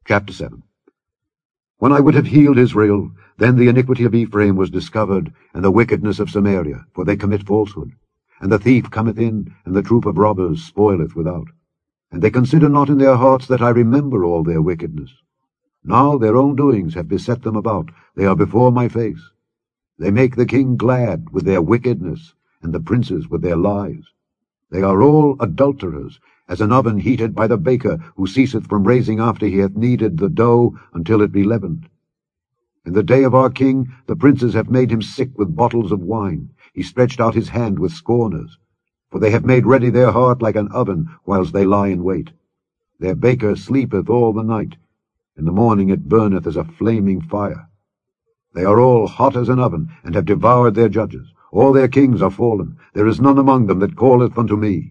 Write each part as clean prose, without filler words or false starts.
Chapter 7. When I would have healed Israel, then the iniquity of Ephraim was discovered, and the wickedness of Samaria, for they commit falsehood. And the thief cometh in, and the troop of robbers spoileth without. And they consider not in their hearts that I remember all their wickedness. Now their own doings have beset them about, they are before my face. They make the king glad with their wickedness, and the princes with their lies. They are all adulterers, as an oven heated by the baker, who ceaseth from raising after he hath kneaded the dough until it be leavened. In the day of our king the princes have made him sick with bottles of wine. He stretched out his hand with scorners. For they have made ready their heart like an oven, whilst they lie in wait. Their baker sleepeth all the night. In the morning it burneth as a flaming fire. They are all hot as an oven, and have devoured their judges. All their kings are fallen. There is none among them that calleth unto me.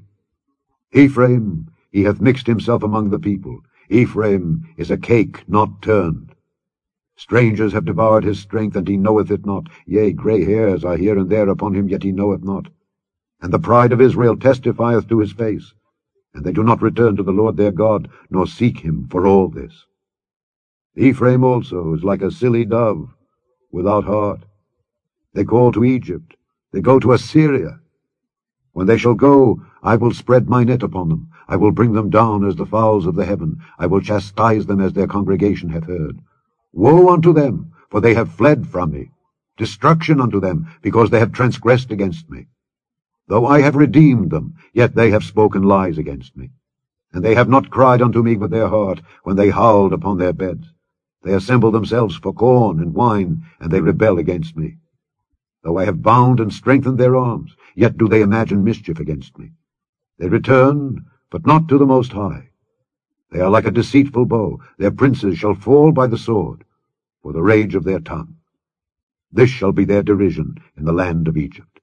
Ephraim, he hath mixed himself among the people. Ephraim is a cake not turned. Strangers have devoured his strength, and he knoweth it not. Yea, grey hairs are here and there upon him, yet he knoweth not. And the pride of Israel testifieth to his face. And they do not return to the Lord their God, nor seek him for all this. Ephraim also is like a silly dove, without heart. They call to Egypt, they go to Assyria. When they shall go, I will spread my net upon them. I will bring them down as the fowls of the heaven. I will chastise them as their congregation hath heard. Woe unto them, for they have fled from me. Destruction unto them, because they have transgressed against me. Though I have redeemed them, yet they have spoken lies against me. And they have not cried unto me with their heart, when they howled upon their beds. They assemble themselves for corn and wine, and they rebel against me. Though I have bound and strengthened their arms, yet do they imagine mischief against me. They return, but not to the Most High. They are like a deceitful bow. Their princes shall fall by the sword, for the rage of their tongue. This shall be their derision in the land of Egypt.